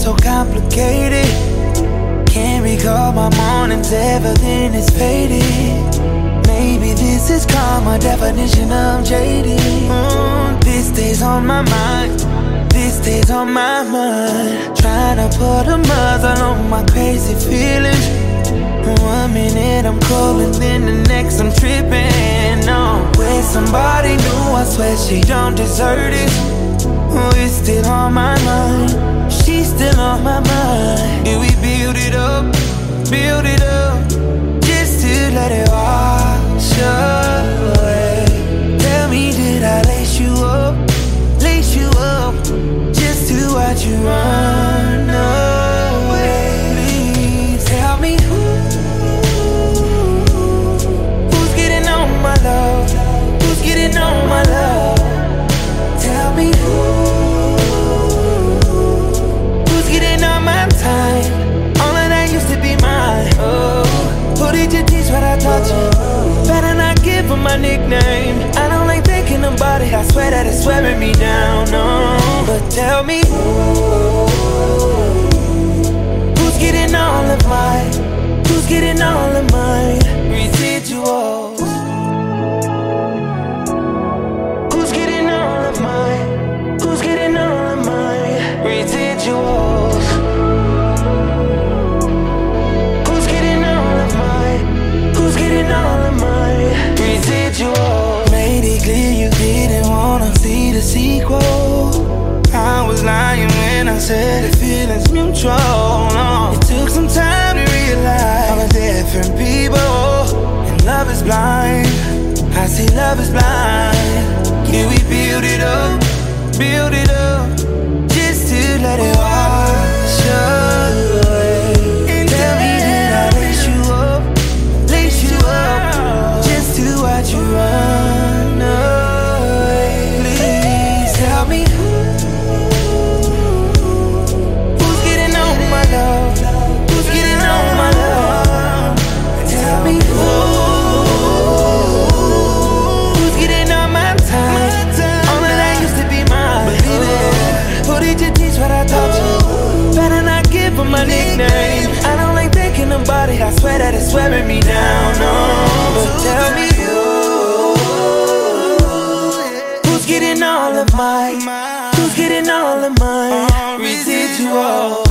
so complicated. Can't recall my mornings ever, then it's faded. Maybe this is karma, definition of jaded. This stays on my mind, this stays on my mind. Trying to put a muzzle on my crazy feelings. 1 minute I'm cold and then the next I'm tripping. No, with somebody new, I swear she don't deserve it. It's still on my mind, she's still on my mind. Did we build it up, just to let it wash away? Tell me, did I lace you up, just to watch you run away? Please tell me who's getting on my love, who's getting on my love? Tell me who's getting on my time? All of that used to be mine. Oh, who did you teach what I taught you? Better not give her my nickname. I don't like thinking about it, I swear that it's wearing me down. No, but tell me who's getting all of mine, who's getting all of mine residuals? Who's getting all of mine, who's getting all of mine residuals? Who's getting all of mine, who's getting all of mine residuals? Made it clear you didn't wanna see the sequel. I was lying when I said the feeling's mutual. No, it took some time to realize all the different people, and love is blind. I see love is blind. Can we build it up, just to let it wash away? And tell me, did I lace you up, just to watch you run away? Please tell me who's getting on my love, who's getting on my love? Tell me who's getting on my time? All of that used to be mine. Believe it. Who did you teach what I taught you? Better not give her my nickname. I don't like thinking about it, I swear that it's wearing me down. No, but tell me who's getting all of mine, who's getting all of mine residual?